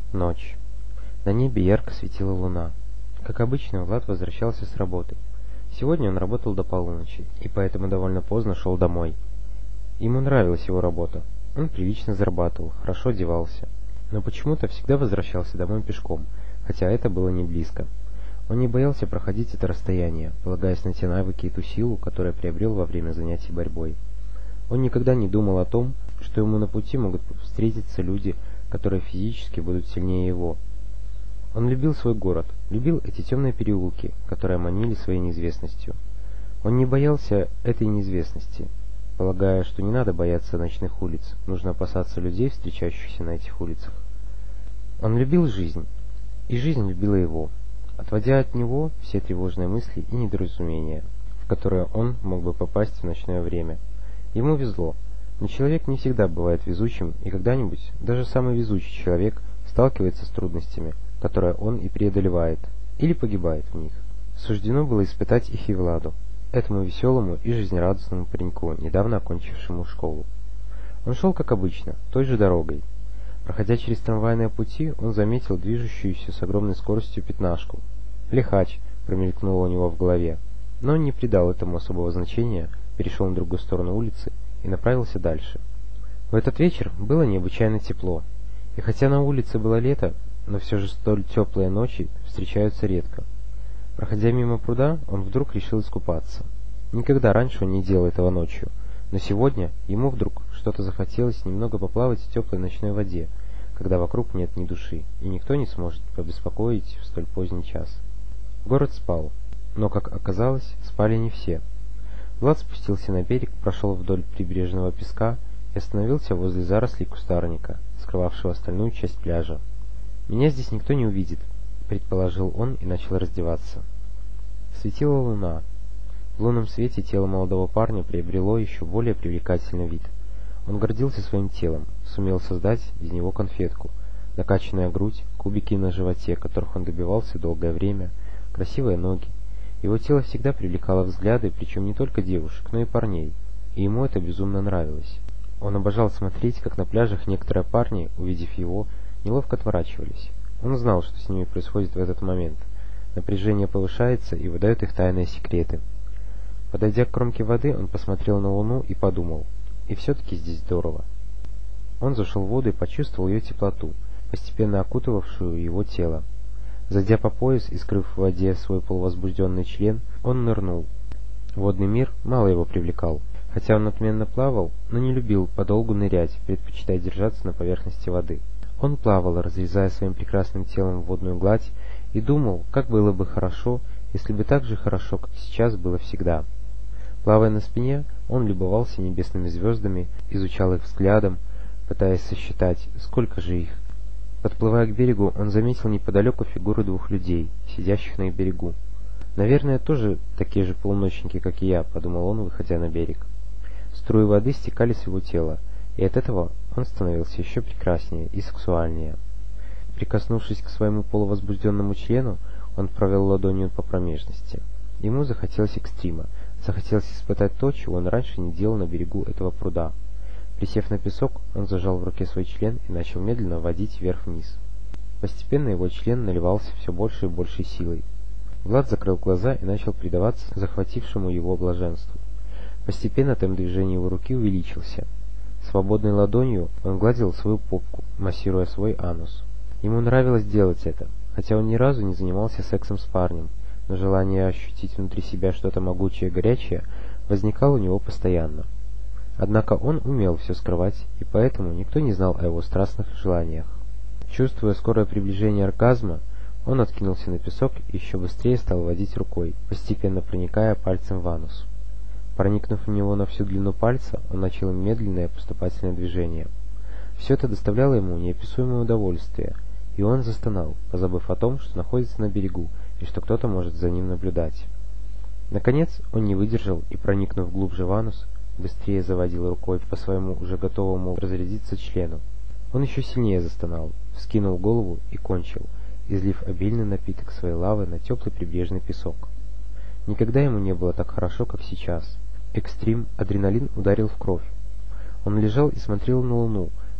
Ночь. На небе ярко светила луна. Как обычно, Влад возвращался с работы. Сегодня он работал до полуночи, и поэтому довольно поздно шел домой. Ему нравилась его работа. Он прилично зарабатывал, хорошо одевался. Но почему-то всегда возвращался домой пешком, хотя это было не близко. Он не боялся проходить это расстояние, полагаясь на те навыки и ту силу, которую приобрел во время занятий борьбой. Он никогда не думал о том, что ему на пути могут встретиться люди, которые физически будут сильнее его. Он любил свой город, любил эти темные переулки, которые манили своей неизвестностью. Он не боялся этой неизвестности, полагая, что не надо бояться ночных улиц, нужно опасаться людей, встречающихся на этих улицах. Он любил жизнь, и жизнь любила его, отводя от него все тревожные мысли и недоразумения, в которые он мог бы попасть в ночное время. Ему везло, но человек не всегда бывает везучим, и когда-нибудь даже самый везучий человек сталкивается с трудностями, которые он и преодолевает, или погибает в них. Суждено было испытать их и Владу, этому веселому и жизнерадостному пареньку, недавно окончившему школу. Он шел как обычно, той же дорогой. Проходя через трамвайные пути, он заметил движущуюся с огромной скоростью пятнашку. «Лихач!» промелькнуло у него в голове, но он не придал этому особого значения, перешел на другую сторону улицы и направился дальше. В этот вечер было необычайно тепло, и хотя на улице было лето, но все же столь теплые ночи встречаются редко. Проходя мимо пруда, он вдруг решил искупаться. Никогда раньше он не делал этого ночью, но сегодня ему вдруг что-то захотелось немного поплавать в теплой ночной воде, когда вокруг нет ни души, и никто не сможет побеспокоить в столь поздний час. Город спал, но, как оказалось, спали не все. Влад спустился на берег, прошел вдоль прибрежного песка и остановился возле зарослей кустарника, скрывавшего остальную часть пляжа. «Меня здесь никто не увидит», — предположил он и начал раздеваться. Светила луна. В лунном свете тело молодого парня приобрело еще более привлекательный вид. Он гордился своим телом, сумел создать из него конфетку, накачанная грудь, кубики на животе, которых он добивался долгое время, красивые ноги. Его тело всегда привлекало взгляды, причем не только девушек, но и парней, и ему это безумно нравилось. Он обожал смотреть, как на пляжах некоторые парни, увидев его, неловко отворачивались. Он знал, что с ними происходит в этот момент. Напряжение повышается и выдает их тайные секреты. Подойдя к кромке воды, он посмотрел на луну и подумал: и все-таки здесь здорово. Он зашел в воду и почувствовал ее теплоту, постепенно окутывавшую его тело. Зайдя по пояс и скрыв в воде свой полувозбужденный член, он нырнул. Водный мир мало его привлекал, хотя он отменно плавал, но не любил подолгу нырять, предпочитая держаться на поверхности воды. Он плавал, разрезая своим прекрасным телом водную гладь, и думал, как было бы хорошо, если бы так же хорошо, как сейчас, было всегда. Плавая на спине, он любовался небесными звездами, изучал их взглядом, пытаясь сосчитать, сколько же их. Подплывая к берегу, он заметил неподалеку фигуры двух людей, сидящих на их берегу. «Наверное, тоже такие же полуночники, как и я», — подумал он, выходя на берег. Струи воды стекали с его тела, и от этого он становился еще прекраснее и сексуальнее. Прикоснувшись к своему полувозбужденному члену, он провел ладонью по промежности. Ему захотелось экстрима, захотелось испытать то, чего он раньше не делал на берегу этого пруда. Присев на песок, он зажал в руке свой член и начал медленно водить вверх-вниз. Постепенно его член наливался все больше и большей силой. Влад закрыл глаза и начал предаваться захватившему его блаженству. Постепенно темп движения его руки увеличился. Свободной ладонью он гладил свою попку, массируя свой анус. Ему нравилось делать это, хотя он ни разу не занимался сексом с парнем, но желание ощутить внутри себя что-то могучее и горячее возникало у него постоянно. Однако он умел все скрывать, и поэтому никто не знал о его страстных желаниях. Чувствуя скорое приближение оргазма, он откинулся на песок и еще быстрее стал водить рукой, постепенно проникая пальцем в анус. Проникнув в него на всю длину пальца, он начал медленное поступательное движение. Все это доставляло ему неописуемое удовольствие, и он застонал, позабыв о том, что находится на берегу и что кто-то может за ним наблюдать. Наконец он не выдержал и, проникнув глубже в анус, быстрее заводил рукой по своему уже готовому разрядиться члену. Он еще сильнее застонал, вскинул голову и кончил, излив обильный напиток своей лавы на теплый прибрежный песок. Никогда ему не было так хорошо, как сейчас. Экстрим, адреналин ударил в кровь. Он лежал и смотрел на луну,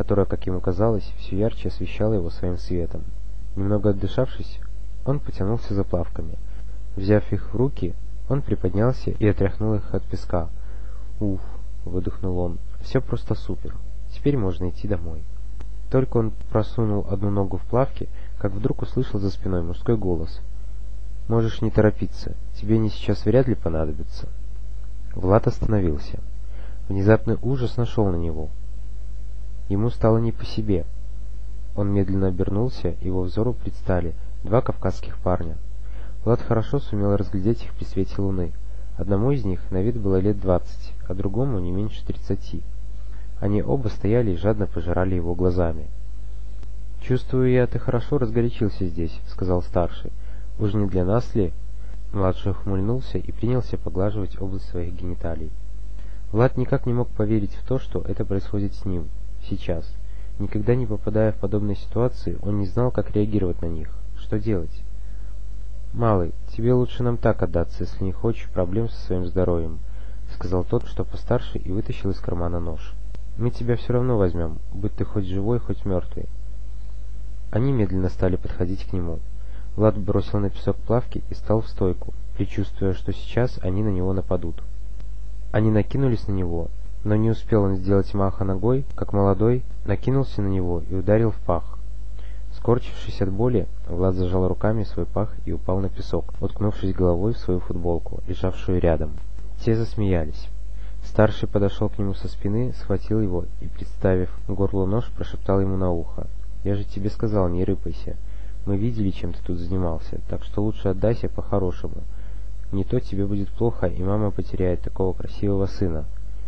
которая, как ему казалось, все ярче освещала его своим светом. Немного отдышавшись, он потянулся за плавками. Взяв их в руки, он приподнялся и отряхнул их от песка. «Уф!» — выдохнул он. «Все просто супер. Теперь можно идти домой». Только он просунул одну ногу в плавки, как вдруг услышал за спиной мужской голос. «Можешь не торопиться. Тебе они сейчас вряд ли понадобятся». Влад остановился. Внезапный ужас нашел на него. Ему стало не по себе. Он медленно обернулся, его взору предстали два кавказских парня. Влад хорошо сумел разглядеть их при свете луны. Одному из них на вид было лет 20, а другому не меньше 30. Они оба стояли и жадно пожирали его глазами. «Чувствую я, ты хорошо разгорячился здесь», — сказал старший. «Уж не для нас ли?» Младший ухмыльнулся и принялся поглаживать область своих гениталий. Влад никак не мог поверить в то, что это происходит с ним, сейчас. Никогда не попадая в подобные ситуации, он не знал, как реагировать на них. Что делать? «Малый, тебе лучше нам так отдаться, если не хочешь проблем со своим здоровьем», — сказал тот, что постарше, и вытащил из кармана нож. «Мы тебя все равно возьмем, будь ты хоть живой, хоть мертвый». Они медленно стали подходить к нему. Влад бросил на песок плавки и стал в стойку, предчувствуя, что сейчас они на него нападут. Они накинулись на него, но не успел он сделать маха ногой, как молодой накинулся на него и ударил в пах. Скорчившись от боли, Влад зажал руками свой пах и упал на песок, уткнувшись головой в свою футболку, лежавшую рядом. Те засмеялись. Старший подошел к нему со спины, схватил его и, приставив к горлу нож, прошептал ему на ухо. «Я же тебе сказал, не рыпайся. Мы видели, чем ты тут занимался, так что лучше отдайся по-хорошему. Не то тебе будет плохо, и мама потеряет такого красивого сына».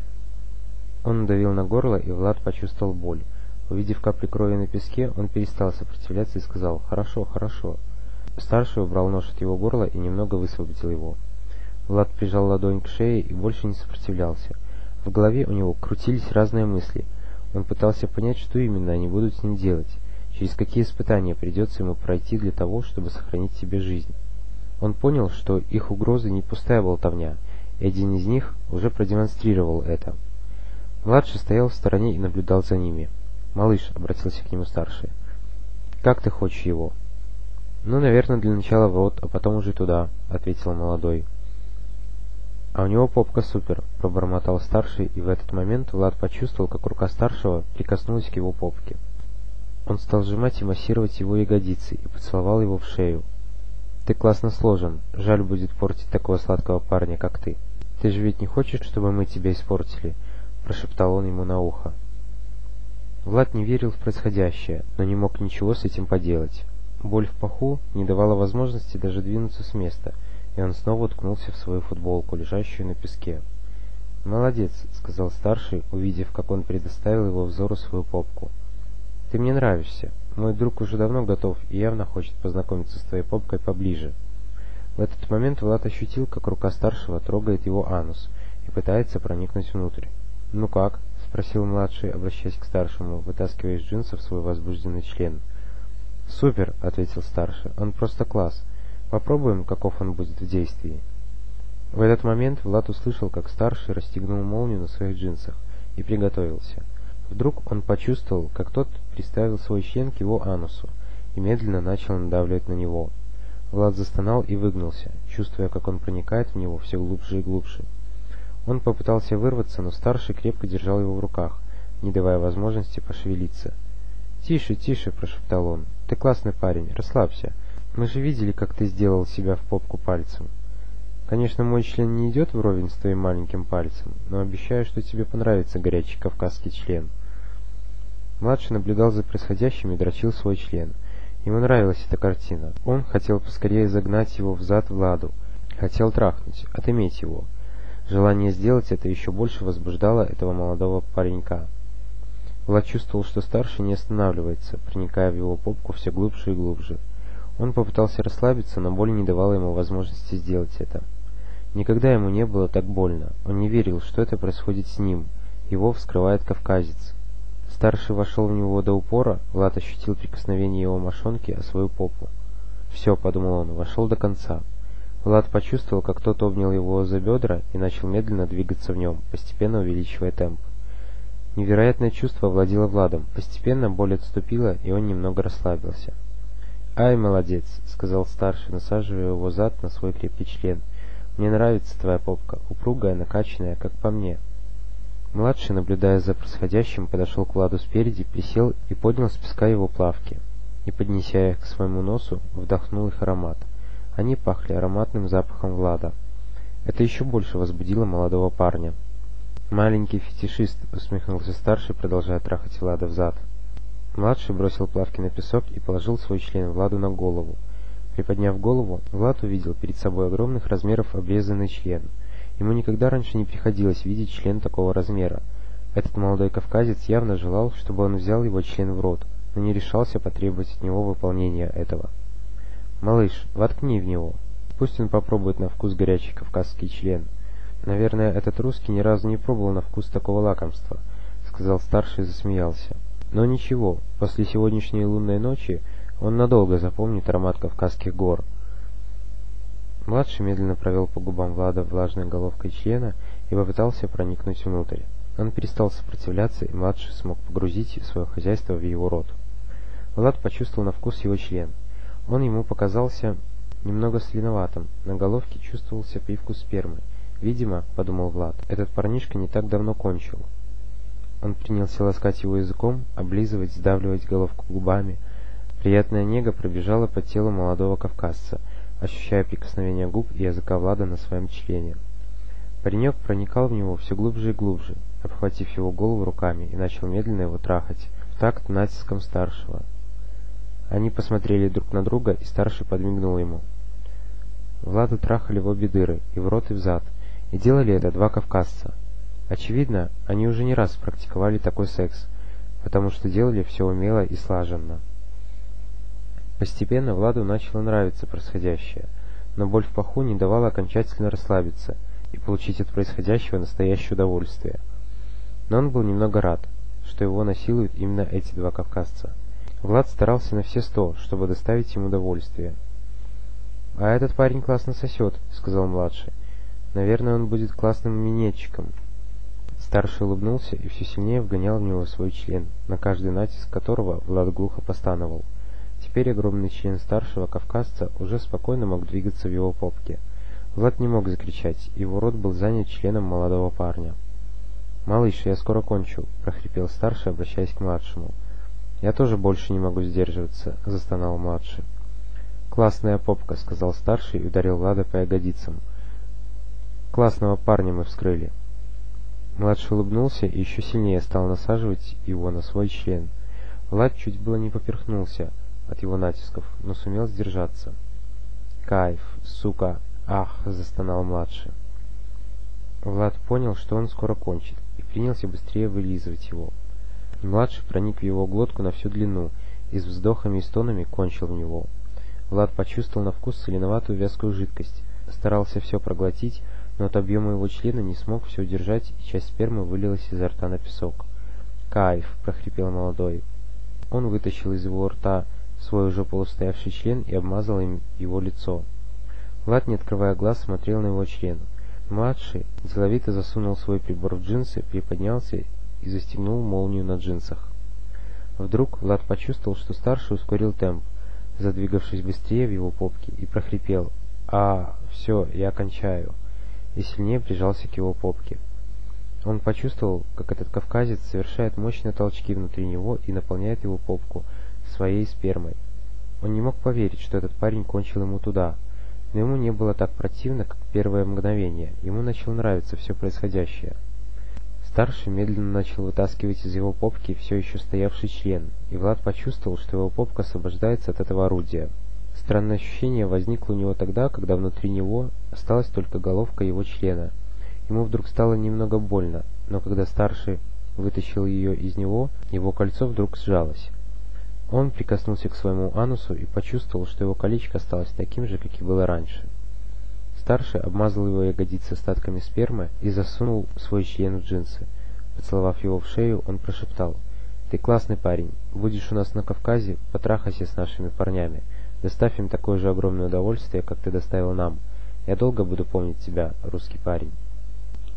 Он надавил на горло, и Влад почувствовал боль. Увидев капли крови на песке, он перестал сопротивляться и сказал: «Хорошо, хорошо». Старший убрал нож от его горла и немного высвободил его. Влад прижал ладонь к шее и больше не сопротивлялся. В голове у него крутились разные мысли. Он пытался понять, что именно они будут с ним делать, через какие испытания придется ему пройти для того, чтобы сохранить себе жизнь. Он понял, что их угрозы не пустая болтовня, и один из них уже продемонстрировал это. Младший стоял в стороне и наблюдал за ними. «Малыш», — обратился к нему старший, — «как ты хочешь его?» «Ну, наверное, для начала в рот, а потом уже туда», — ответил молодой. «А у него попка супер», — пробормотал старший, и в этот момент Влад почувствовал, как рука старшего прикоснулась к его попке. Он стал сжимать и массировать его ягодицы и поцеловал его в шею. «Ты классно сложен. Жаль будет портить такого сладкого парня, как ты. Ты же ведь не хочешь, чтобы мы тебя испортили?» — прошептал он ему на ухо. Влад не верил в происходящее, но не мог ничего с этим поделать. Боль в паху не давала возможности даже двинуться с места, и он снова уткнулся в свою футболку, лежащую на песке. «Молодец», — сказал старший, увидев, как он предоставил его взору свою попку. «Ты мне нравишься. Мой друг уже давно готов и явно хочет познакомиться с твоей попкой поближе». В этот момент Влад ощутил, как рука старшего трогает его анус и пытается проникнуть внутрь. «Ну как?» — спросил младший, обращаясь к старшему, вытаскивая из джинсов свой возбужденный член. «Супер!» — ответил старший. «Он просто класс. Попробуем, каков он будет в действии». В этот момент Влад услышал, как старший расстегнул молнию на своих джинсах и приготовился. Вдруг он почувствовал, как тот приставил свой член к его анусу и медленно начал надавливать на него. Влад застонал и выгнулся, чувствуя, как он проникает в него все глубже и глубже. Он попытался вырваться, но старший крепко держал его в руках, не давая возможности пошевелиться. «Тише, тише!» – прошептал он. «Ты классный парень, расслабься. Мы же видели, как ты сделал себя в попку пальцем. Конечно, мой член не идет вровень с твоим маленьким пальцем, но обещаю, что тебе понравится горячий кавказский член». Младший наблюдал за происходящим и дрочил свой член. Ему нравилась эта картина. Он хотел поскорее загнать его взад Владу, хотел трахнуть, отыметь его. Желание сделать это еще больше возбуждало этого молодого паренька. Влад чувствовал, что старший не останавливается, проникая в его попку все глубже и глубже. Он попытался расслабиться, но боль не давала ему возможности сделать это. Никогда ему не было так больно. Он не верил, что это происходит с ним. Его вскрывает кавказец. Старший вошел в него до упора, Влад ощутил прикосновение его мошонки о свою попу. «Все», — подумал он, — вошел до конца. Влад почувствовал, как кто-то обнял его за бедра и начал медленно двигаться в нем, постепенно увеличивая темп. Невероятное чувство овладело Владом. Постепенно боль отступила, и он немного расслабился. «Ай, молодец!» — сказал старший, насаживая его зад на свой крепкий член. «Мне нравится твоя попка, упругая, накачанная, как по мне». Младший, наблюдая за происходящим, подошел к Владу спереди, присел и поднял с песка его плавки, и, поднеся их к своему носу, вдохнул их аромат. Они пахли ароматным запахом Влада. Это еще больше возбудило молодого парня. «Маленький фетишист», — усмехнулся старший, продолжая трахать Влада взад. Младший бросил плавки на песок и положил свой член Владу на голову. Приподняв голову, Влад увидел перед собой огромных размеров обрезанный член. Ему никогда раньше не приходилось видеть член такого размера. Этот молодой кавказец явно желал, чтобы он взял его член в рот, но не решался потребовать от него выполнения этого. «Малыш, воткни в него. Пусть он попробует на вкус горячий кавказский член. Наверное, этот русский ни разу не пробовал на вкус такого лакомства», — сказал старший и засмеялся. «Но ничего, после сегодняшней лунной ночи он надолго запомнит аромат Кавказских гор». Младший медленно провел по губам Влада влажной головкой члена и попытался проникнуть внутрь. Он перестал сопротивляться, и младший смог погрузить свое хозяйство в его рот. Влад почувствовал на вкус его член. Он ему показался немного соленоватым, на головке чувствовался привкус спермы. «Видимо, — подумал Влад, — этот парнишка не так давно кончил». Он принялся ласкать его языком, облизывать, сдавливать головку губами. Приятная нега пробежала по телу молодого кавказца, ощущая прикосновение губ и языка Влада на своем члене. Паренек проникал в него все глубже и глубже, обхватив его голову руками, и начал медленно его трахать, в такт натиском старшего. Они посмотрели друг на друга, и старший подмигнул ему. Влада трахали в обе дыры, и в рот, и в зад, и делали это два кавказца. Очевидно, они уже не раз практиковали такой секс, потому что делали все умело и слаженно. Постепенно Владу начало нравиться происходящее, но боль в паху не давала окончательно расслабиться и получить от происходящего настоящее удовольствие. Но он был немного рад, что его насилуют именно эти два кавказца. Влад старался на все 100, чтобы доставить им удовольствие. «А этот парень классно сосет», — сказал младший. «Наверное, он будет классным минетчиком». Старший улыбнулся и все сильнее вгонял в него свой член, на каждый натиск которого Влад глухо постановал. Теперь огромный член старшего кавказца уже спокойно мог двигаться в его попке. Влад не мог закричать, его рот был занят членом молодого парня. «Малыш, я скоро кончу», — прохрипел старший, обращаясь к младшему. «Я тоже больше не могу сдерживаться», — застонал младший. «Классная попка», — сказал старший и ударил Влада по ягодицам. «Классного парня мы вскрыли». Младший улыбнулся и еще сильнее стал насаживать его на свой член. Влад чуть было не поперхнулся от его натисков, но сумел сдержаться. «Кайф, сука! Ах!» — застонал младший. Влад понял, что он скоро кончит, и принялся быстрее вылизывать его. Младший проник в его глотку на всю длину и с вздохами и стонами кончил в него. Влад почувствовал на вкус соленоватую вязкую жидкость, старался все проглотить, но от объема его члена не смог все удержать, и часть спермы вылилась изо рта на песок. «Кайф!» — прохрипел молодой. Он вытащил из его рта свой уже полустоявший член и обмазал им его лицо. Влад, не открывая глаз, смотрел на его член. Младший деловито засунул свой прибор в джинсы, приподнялся и застегнул молнию на джинсах. Вдруг Влад почувствовал, что старший ускорил темп, задвигавшись быстрее в его попке, и прохрипел: «А, все, я кончаю», и сильнее прижался к его попке. Он почувствовал, как этот кавказец совершает мощные толчки внутри него и наполняет его попку своей спермой. Он не мог поверить, что этот парень кончил ему туда, но ему не было так противно, как первое мгновение. Ему начало нравиться все происходящее. Старший медленно начал вытаскивать из его попки все еще стоявший член, и Влад почувствовал, что его попка освобождается от этого орудия. Странное ощущение возникло у него тогда, когда внутри него осталась только головка его члена. Ему вдруг стало немного больно, но когда старший вытащил ее из него, его кольцо вдруг сжалось. Он прикоснулся к своему анусу и почувствовал, что его колечко осталось таким же, как и было раньше. Старший обмазал его ягодицы остатками спермы и засунул свой член в джинсы. Поцеловав его в шею, он прошептал: «Ты классный парень. Будешь у нас на Кавказе, потрахайся с нашими парнями. Доставь им такое же огромное удовольствие, как ты доставил нам. Я долго буду помнить тебя, русский парень».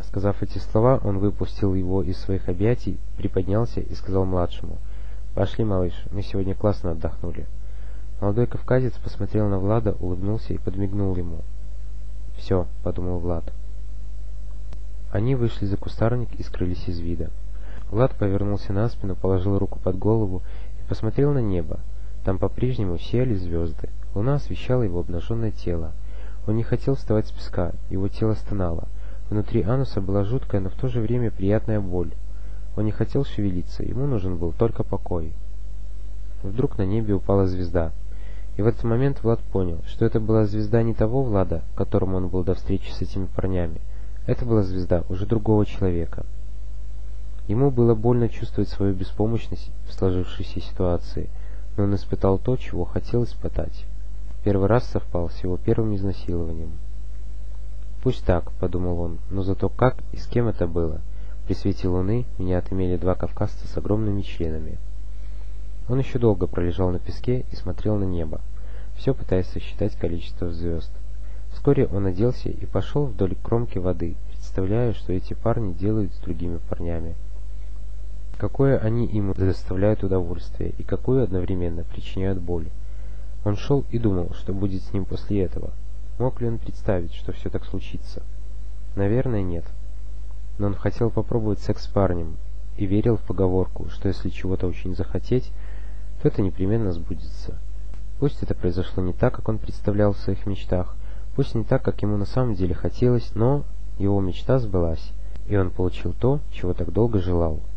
Сказав эти слова, он выпустил его из своих объятий, приподнялся и сказал младшему: «Пошли, малыш, мы сегодня классно отдохнули». Молодой кавказец посмотрел на Влада, улыбнулся и подмигнул ему. «Все», — подумал Влад. Они вышли за кустарник и скрылись из вида. Влад повернулся на спину, положил руку под голову и посмотрел на небо. Там по-прежнему сияли звезды. Луна освещала его обнаженное тело. Он не хотел вставать с песка, его тело стонало. Внутри ануса была жуткая, но в то же время приятная боль. Он не хотел шевелиться, ему нужен был только покой. Вдруг на небе упала звезда. И в этот момент Влад понял, что это была звезда не того Влада, которому он был до встречи с этими парнями. Это была звезда уже другого человека. Ему было больно чувствовать свою беспомощность в сложившейся ситуации, но он испытал то, чего хотел испытать. Первый раз совпал с его первым изнасилованием. «Пусть так», — подумал он, — «но зато как и с кем это было? При свете луны меня отымели два кавказца с огромными членами». Он еще долго пролежал на песке и смотрел на небо, все пытаясь сосчитать количество звезд. Вскоре он оделся и пошел вдоль кромки воды, представляя, что эти парни делают с другими парнями. Какое они им доставляют удовольствие и какую одновременно причиняют боль. Он шел и думал, что будет с ним после этого. Мог ли он представить, что все так случится? Наверное, нет. Но он хотел попробовать секс с парнем и верил в поговорку, что если чего-то очень захотеть, то это непременно сбудется. Пусть это произошло не так, как он представлял в своих мечтах, пусть не так, как ему на самом деле хотелось, но его мечта сбылась, и он получил то, чего так долго желал.